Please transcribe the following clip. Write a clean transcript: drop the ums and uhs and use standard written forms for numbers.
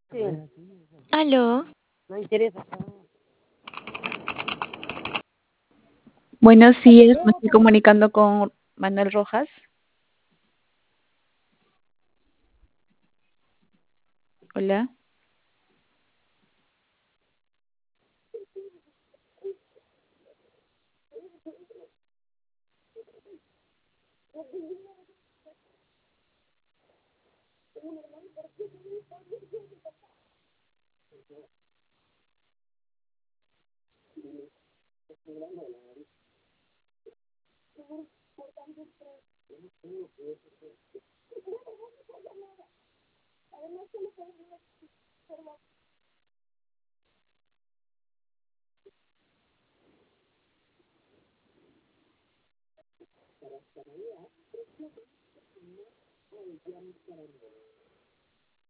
Sí, Aló, no interesa. Buenos días, me estoy comunicando con Manuel Rojas. Hola.